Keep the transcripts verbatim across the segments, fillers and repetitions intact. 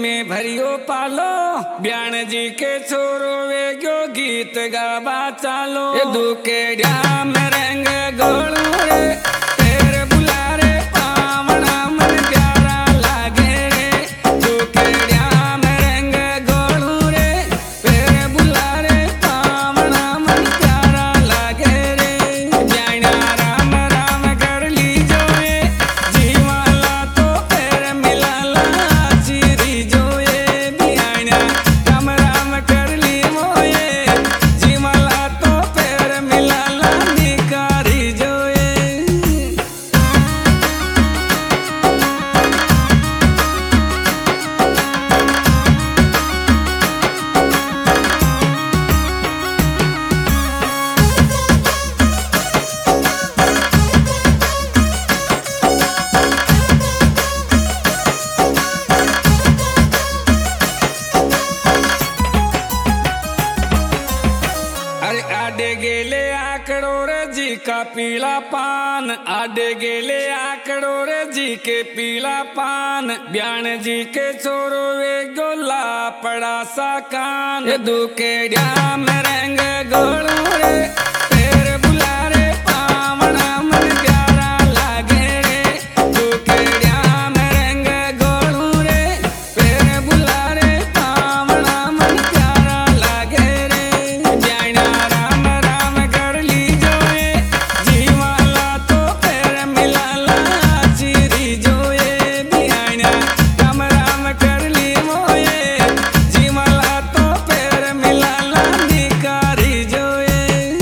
में भरियो पालो ब्याण जी के छोरो वे गयो गीत गावा चालो दुखे ड्याम रंग गोलू रे तेरे बुला रे पावना मन प्यारा लागे रे दुखे ड्याम रंग गोलू रे तेरे बुला रे पावना मन प्यारा लागे रे जाना राम राम कर ली जो ये जीवाला तो फिर मिला ला चिरी जो ये बियाना राम राम कर ली वो ये जीवाला तो फिर मिला ला निकारी जो ये अरे आडे गेले आकड़ो रे जी का पीला पान आडे गेले आकड़ो रे जी के पीला पान ब्याण जी के छोरो वे गोला पड़ा सा कान ये दुखे ड्याम रंग गोलू रे तेरे बुला रे पावना मन प्यारा लागे रे दुखे ड्याम रंग गोलू रे तेरे बुला रे पावना मन प्यारा लागे रे जाना राम राम कर ली जो ये जीवाला तो फिर मिला ला चिरी जो ये बियाना राम राम कर ली वो ये जीवाला तो फिर मिला ला निकारी जो ये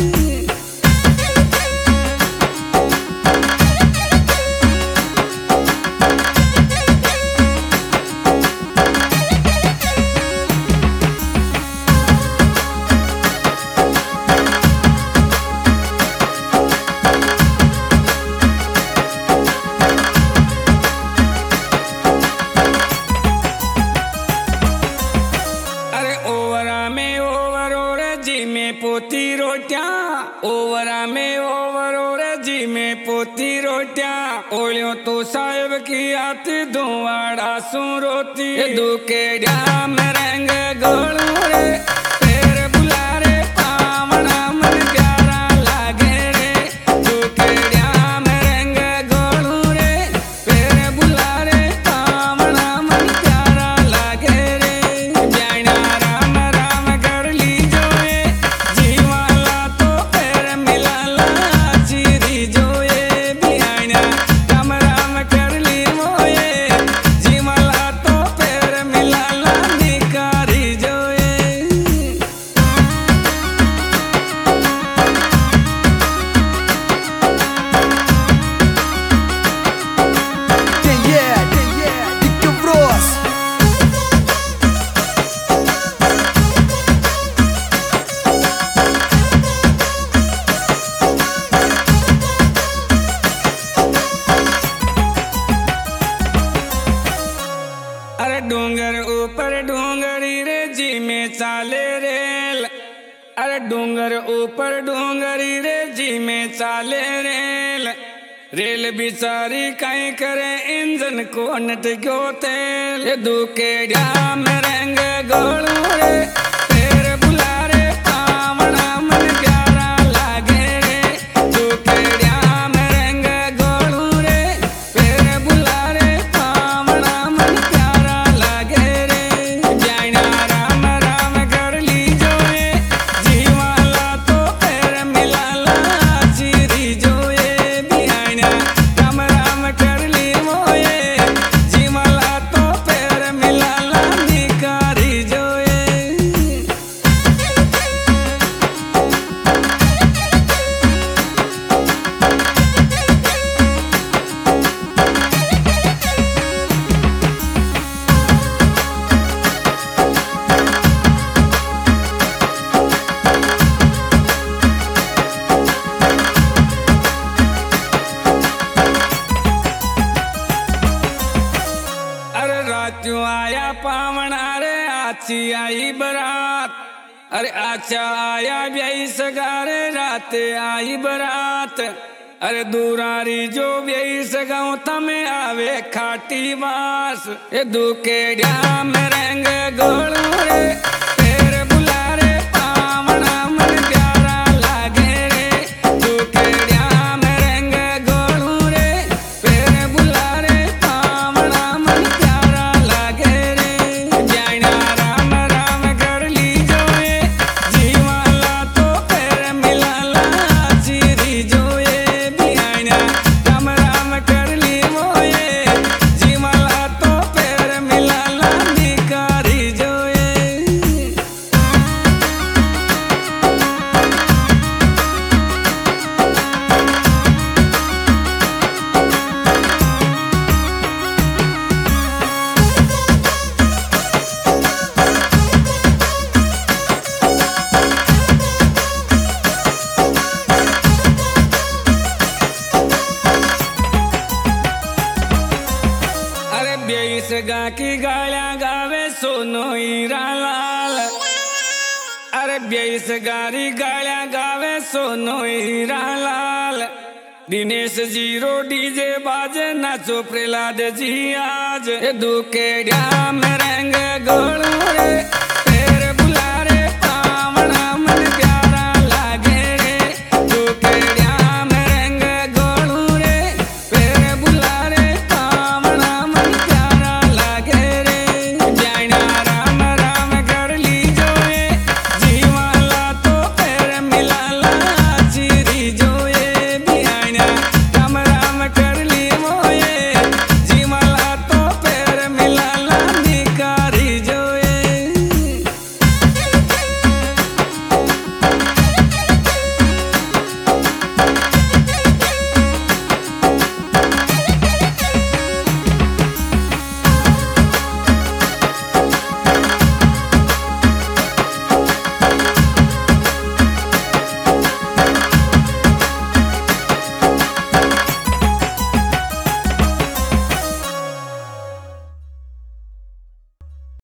अरे ओवरा में ओवरो रे जी में पोती रोटियां ओवरा में ओवरो रे जी में पोती रोटियां ओलियो तो साहेब की आती धुआड़ा सू रोती दुखे ड्याम रंग गोलू रे तेरे बुला रे पावना मन प्यारा लागे रे दुखे ड्याम रंग गोलू रे तेरे बुला रे पावना मन प्यारा लागे रे जाना राम राम कर ली जो ये जीवाला तो फिर मिला ला चिरी जो ये बियाना राम राम कर ली वो ये जीवाला तो फिर मिला ला निकारी जो ये Yeah, yeah, yeah, yeah, Dick Ross. अरे डूंगर ऊपर डूंगरी रे जी में चाले रेल अरे डूंगर ऊपर डूंगरी रे जी में चाले रेल रेल बिचारी कहीं करे इंजन को नट गयो तेल ये दुखे ड्याम रंग गोलू रे तेरे बुला रे पावना मन प्यारा लागे रे दुखे ड्याम रंग गोलू रे तेरे बुला रे पावना मन प्यारा लागे रे जाना राम राम कर ली जो ये जीवाला तो फिर मिला ला चिरी जो ये बियाना राम राम कर ली वो ये जीवाला तो फिर मिला ला निकारी जो ये अरे रात्यों आया पावना रे आची आई बरात अरे आचा आया ब्याई सगारे रात आई बरात अरे दुरारी जो बेईस गाँव तमें आवे खाटी बास ए दुकेड़िया में रंग गोलू रे तेरे बुला रे पावना मन प्यारा लागे रे दुकेड़िया में रंग गोलू रे तेरे बुला रे पावना मन प्यारा लागे रे जाना राम राम कर ली जो ये जीवाला तो फिर मिला ला चिरी जो ये बिहाना राम राम कर ली वो ये जीवाला तो फिर मिला ला भिखारी जो ये अरे बेईस गा की गाया गावे सोनो हीरा लाल अरे बेईस गारी गाया गावे सोनो हीरा लाल दिनेश जीरो डीजे बाजे नाचो प्रहलाद जी आज दुकेड़िया में रंग